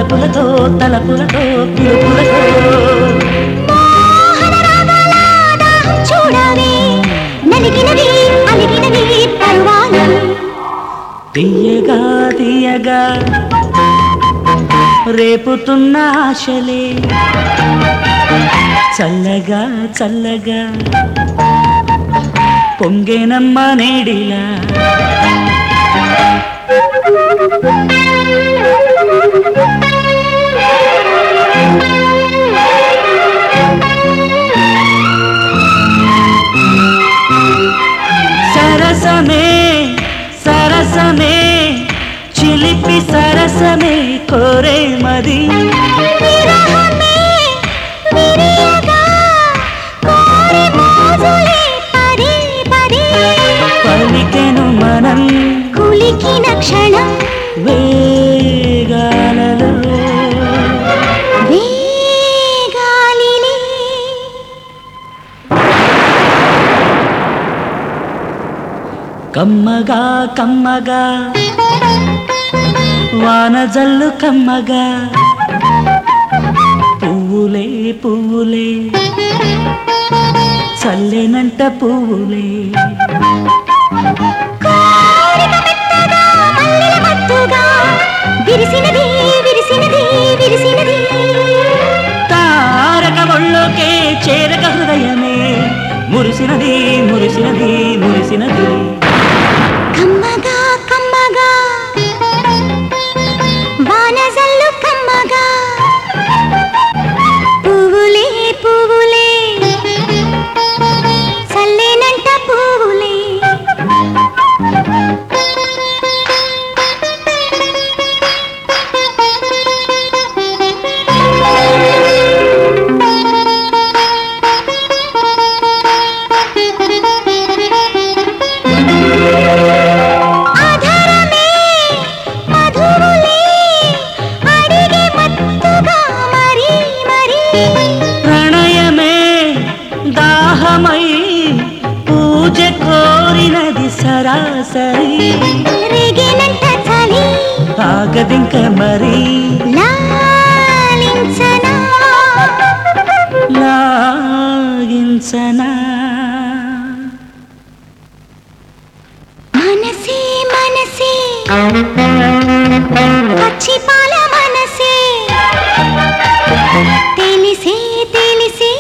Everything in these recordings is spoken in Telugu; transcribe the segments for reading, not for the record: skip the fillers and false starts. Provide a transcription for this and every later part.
వలపులతో తలపులతో పిలుపులతో మోహన రాగాల దాహం చూడాలి నలిగినవి అలిగినవి పరువాలు తీయగా తీయగా రేపుతున్న ఆశలే చల్లగా చల్లగా పొంగేనమ్మ నేడిలా సరసమే సరసమే చిలిపి సరసమే కోరే మది విరహమే విరియగా కోరి మోజులే పదే పదే పలికెను మనం కులికిన క్షణం వేగాలలో వేగాలిలే కమ్మగా కమ్మగా వానజల్లు కమ్మగా పువ్వులే పువ్వులే చల్లెనంట పువ్వులే కోరిక మెత్తగా మల్లెల మత్తుగా విరిసినది విరిసినది విరిసినది తారక ఒళ్ళోకే చేరక హృదయమే మురిసినది మురిసినది మురిసినది కమ్మగా కమ్మగా వానజల్లు కమ్మగా పువ్వులే పువ్వులే చల్లేనంట పువ్వులే ఆధారమే మధువులే అడిగే మత్తుగా మరి మరి ప్రణయమే దాహమై పూజ కోరినది సరాసరి రేగేనంట చలి ఆగదింక మరి లాలించనా లాగించనా మనసే మనసే పచ్చి పాల మనసే తెలిసే తెలిసే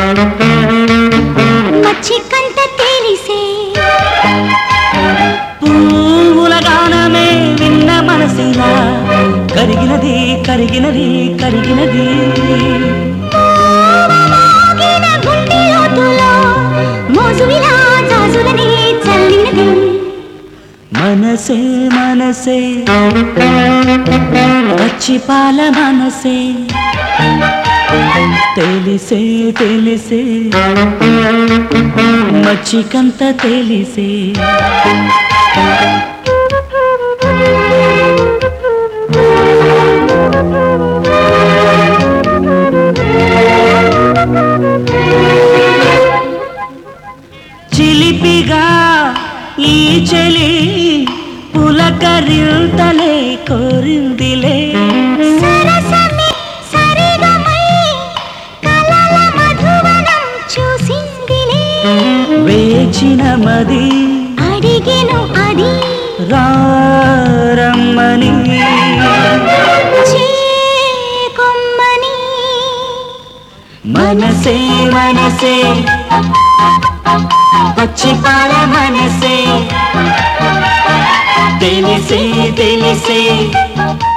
మచ్చికంత తెలిసే పువ్వుల గానమే విన్న మనసిలా కరిగినది కరిగినది కరిగినది మోగిన గుండె లోతులో మోజువిలా జాజులని చల్లినది మనసే మనసే పచ్చి పాల మనసే తెలిసే తెలిసే మచ్చికంత తెలిసే చిలిపిగా ఈ చెలి పులకరింతలే కోరిందిలే సరసమే సరిగమై కలల మధువనం చూసిందిలే వేచిన మది అడిగెను అది రారమ్మని చేకొమ్మని మనసే మనసే పచ్చి పాల మనసే తెలిసే తెలిసే